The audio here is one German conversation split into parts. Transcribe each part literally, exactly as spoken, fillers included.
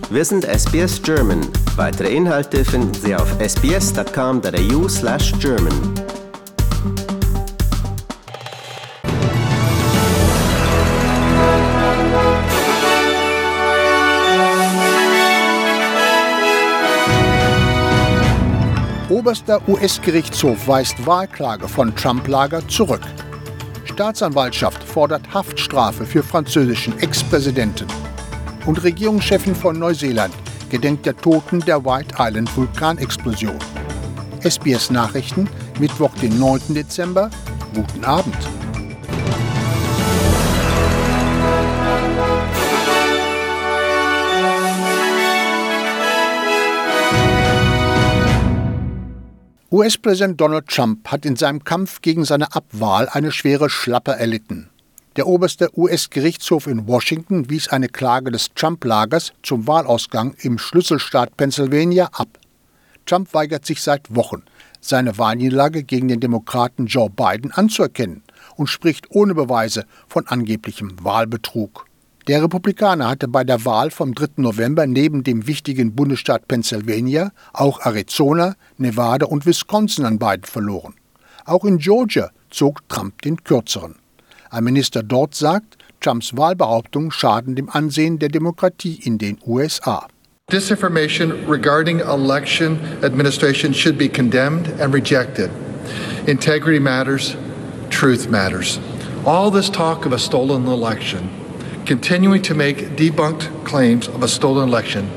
Wir sind S B S German. Weitere Inhalte finden Sie auf sbs.com.au slash German. Oberster U S-Gerichtshof weist Wahlklage von Trump-Lager zurück. Staatsanwaltschaft fordert Haftstrafe für französischen Ex-Präsidenten. Und Regierungschefin von Neuseeland gedenkt der Toten der White Island Vulkanexplosion. S B S Nachrichten, Mittwoch, den neunten Dezember. Guten Abend. U S-Präsident Donald Trump hat in seinem Kampf gegen seine Abwahl eine schwere Schlappe erlitten. Der oberste U S-Gerichtshof in Washington wies eine Klage des Trump-Lagers zum Wahlausgang im Schlüsselstaat Pennsylvania ab. Trump weigert sich seit Wochen, seine Wahlniederlage gegen den Demokraten Joe Biden anzuerkennen und spricht ohne Beweise von angeblichem Wahlbetrug. Der Republikaner hatte bei der Wahl vom dritten November neben dem wichtigen Bundesstaat Pennsylvania auch Arizona, Nevada und Wisconsin an beiden verloren. Auch in Georgia zog Trump den kürzeren. Ein Minister dort sagt, Trumps Wahlbehauptungen schaden dem Ansehen der Demokratie in den U S A. Disinformation regarding election administration should be condemned and rejected. Integrity matters, truth matters. All this talk of a stolen election, continuing to make debunked claims of a stolen election,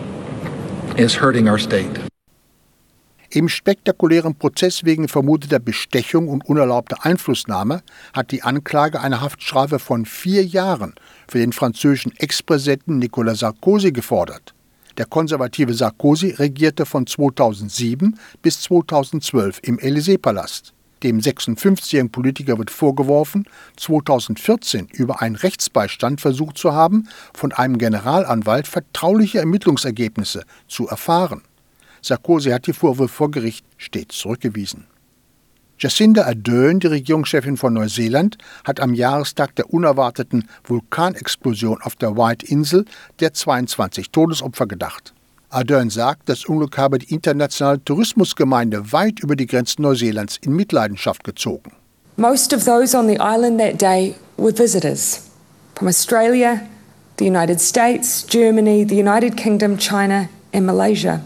is hurting our state. Im spektakulären Prozess wegen vermuteter Bestechung und unerlaubter Einflussnahme hat die Anklage eine Haftstrafe von vier Jahren für den französischen Ex-Präsidenten Nicolas Sarkozy gefordert. Der konservative Sarkozy regierte von zweitausendsieben bis zweitausendzwölf im Élysée-Palast. Dem sechsundfünfzigjährigen Politiker wird vorgeworfen, zweitausendvierzehn über einen Rechtsbeistand versucht zu haben, von einem Generalanwalt vertrauliche Ermittlungsergebnisse zu erfahren. Sarkozy hat die Vorwürfe vor Gericht stets zurückgewiesen. Jacinda Ardern, die Regierungschefin von Neuseeland, hat am Jahrestag der unerwarteten Vulkanexplosion auf der White-Insel der zweiundzwanzig Todesopfer gedacht. Ardern sagt, das Unglück habe die internationale Tourismusgemeinde weit über die Grenzen Neuseelands in Mitleidenschaft gezogen. Most of those on the island that day were visitors from Australia, the United States, Germany, the United Kingdom, China and Malaysia.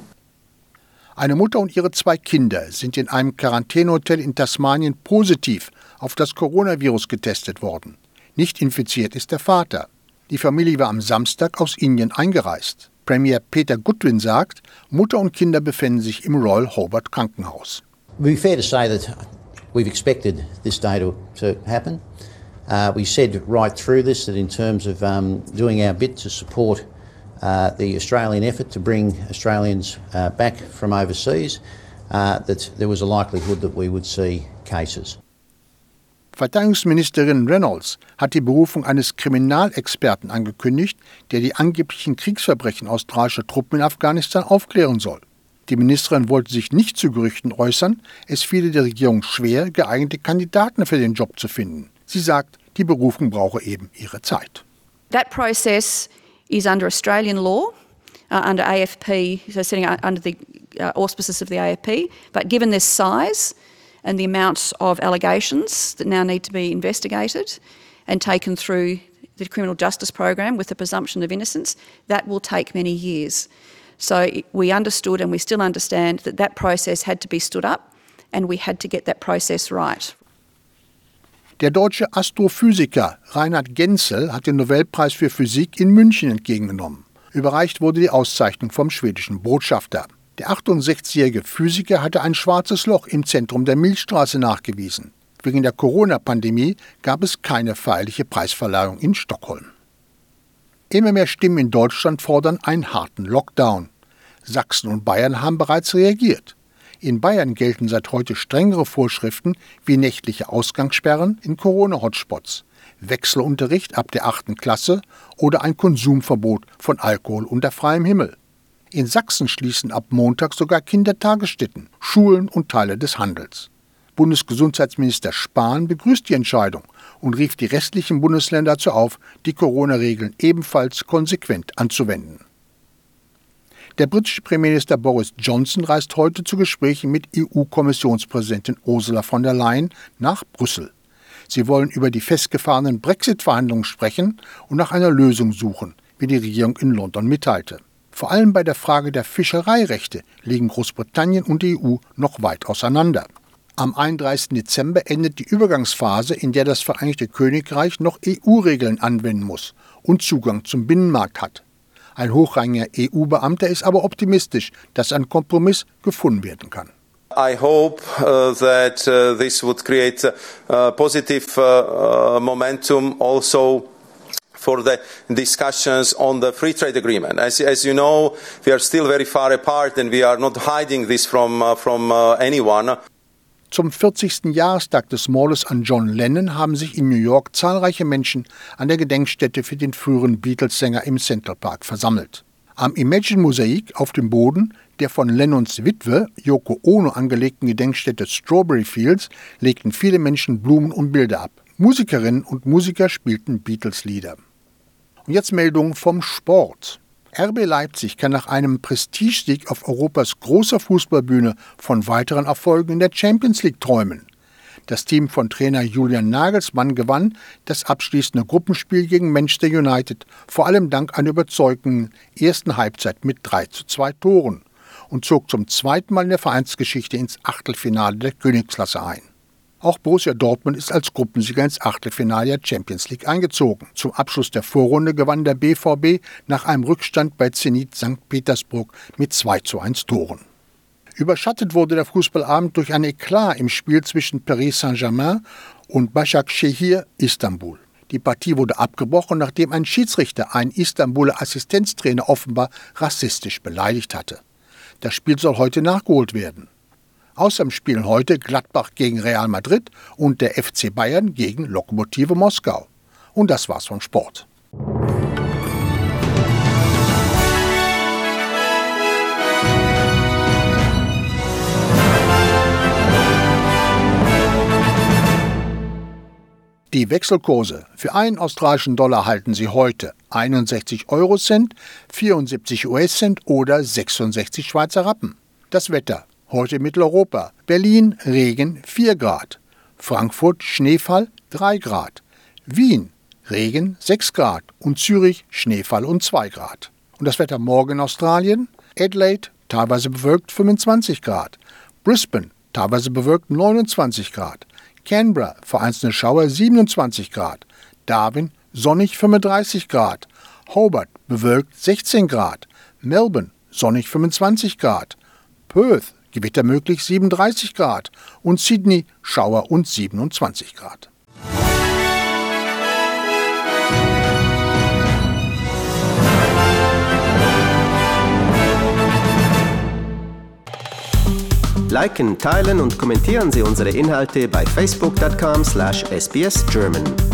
Eine Mutter und ihre zwei Kinder sind in einem Quarantänehotel in Tasmanien positiv auf das Coronavirus getestet worden. Nicht infiziert ist der Vater. Die Familie war am Samstag aus Indien eingereist. Premier Peter Goodwin sagt, Mutter und Kinder befinden sich im Royal Hobart Krankenhaus. It would be fair to say that we've expected this day to, to happen. Uh, we said right through this that in terms of um, doing our bit to support uh, the Australian effort to bring Australians uh, back from overseas, uh, that there was a likelihood that we would see cases. Verteidigungsministerin Reynolds hat die Berufung eines Kriminalexperten angekündigt, der die angeblichen Kriegsverbrechen australischer Truppen in Afghanistan aufklären soll. Die Ministerin wollte sich nicht zu Gerüchten äußern, es fiele der Regierung schwer, geeignete Kandidaten für den Job zu finden. Sie sagt, die Berufung brauche eben ihre Zeit. That process is under Australian law, uh, under A F P, so sitting under the uh, auspices of the A F P, but given this size and the amount of allegations that now need to be investigated and taken through the criminal justice program with the presumption of innocence, that will take many years. So we understood and we still understand that that process had to be stood up and we had to get that process right. Der deutsche Astrophysiker Reinhard Genzel hat den Nobelpreis für Physik in München entgegengenommen. Überreicht wurde die Auszeichnung vom schwedischen Botschafter. Der achtundsechzigjährige Physiker hatte ein schwarzes Loch im Zentrum der Milchstraße nachgewiesen. Wegen der Corona-Pandemie gab es keine feierliche Preisverleihung in Stockholm. Immer mehr Stimmen in Deutschland fordern einen harten Lockdown. Sachsen und Bayern haben bereits reagiert. In Bayern gelten seit heute strengere Vorschriften wie nächtliche Ausgangssperren in Corona-Hotspots, Wechselunterricht ab der achten Klasse oder ein Konsumverbot von Alkohol unter freiem Himmel. In Sachsen schließen ab Montag sogar Kindertagesstätten, Schulen und Teile des Handels. Bundesgesundheitsminister Spahn begrüßt die Entscheidung und rief die restlichen Bundesländer dazu auf, die Corona-Regeln ebenfalls konsequent anzuwenden. Der britische Premierminister Boris Johnson reist heute zu Gesprächen mit E U-Kommissionspräsidentin Ursula von der Leyen nach Brüssel. Sie wollen über die festgefahrenen Brexit-Verhandlungen sprechen und nach einer Lösung suchen, wie die Regierung in London mitteilte. Vor allem bei der Frage der Fischereirechte liegen Großbritannien und die E U noch weit auseinander. Am einunddreißigsten Dezember endet die Übergangsphase, in der das Vereinigte Königreich noch E U-Regeln anwenden muss und Zugang zum Binnenmarkt hat. Ein hochrangiger E U-Beamter ist aber optimistisch, dass ein Kompromiss gefunden werden kann. I hope uh, that uh, this would create uh, positive uh, uh, momentum also for the discussions on the free trade agreement. As, as you know, we are still very far apart and we are not hiding this from, uh, from uh, anyone. Zum vierzigsten Jahrestag des Mordes an John Lennon haben sich in New York zahlreiche Menschen an der Gedenkstätte für den früheren Beatles-Sänger im Central Park versammelt. Am Imagine-Mosaik auf dem Boden der von Lennons Witwe Yoko Ono angelegten Gedenkstätte Strawberry Fields legten viele Menschen Blumen und Bilder ab. Musikerinnen und Musiker spielten Beatles-Lieder. Und jetzt Meldungen vom Sport. R B Leipzig kann nach einem Prestigesieg auf Europas großer Fußballbühne von weiteren Erfolgen in der Champions League träumen. Das Team von Trainer Julian Nagelsmann gewann das abschließende Gruppenspiel gegen Manchester United, vor allem dank einer überzeugenden ersten Halbzeit mit drei zu zwei Toren und zog zum zweiten Mal in der Vereinsgeschichte ins Achtelfinale der Königsklasse ein. Auch Borussia Dortmund ist als Gruppensieger ins Achtelfinale der Champions League eingezogen. Zum Abschluss der Vorrunde gewann der B V B nach einem Rückstand bei Zenit Sankt Petersburg mit zwei zu eins Toren. Überschattet wurde der Fußballabend durch ein Eklat im Spiel zwischen Paris Saint-Germain und Başakşehir Istanbul. Die Partie wurde abgebrochen, nachdem ein Schiedsrichter einen Istanbuler Assistenztrainer offenbar rassistisch beleidigt hatte. Das Spiel soll heute nachgeholt werden. Außerdem spielen heute Gladbach gegen Real Madrid und der F C Bayern gegen Lokomotive Moskau. Und das war's vom Sport. Die Wechselkurse. Für einen australischen Dollar halten Sie heute einundsechzig Eurocent, vierundsiebzig U S-Cent oder sechsundsechzig Schweizer Rappen. Das Wetter. Heute Mitteleuropa. Berlin Regen vier Grad. Frankfurt Schneefall drei Grad. Wien Regen sechs Grad. Und Zürich Schneefall und zwei Grad. Und das Wetter morgen in Australien. Adelaide teilweise bewölkt fünfundzwanzig Grad. Brisbane teilweise bewölkt neunundzwanzig Grad. Canberra vereinzelte Schauer siebenundzwanzig Grad. Darwin sonnig fünfunddreißig Grad. Hobart bewölkt sechzehn Grad. Melbourne sonnig fünfundzwanzig Grad. Perth Gewitter möglich siebenunddreißig Grad und Sydney Schauer und siebenundzwanzig Grad. Liken, teilen und kommentieren Sie unsere Inhalte bei facebook punkt com slash S B S German.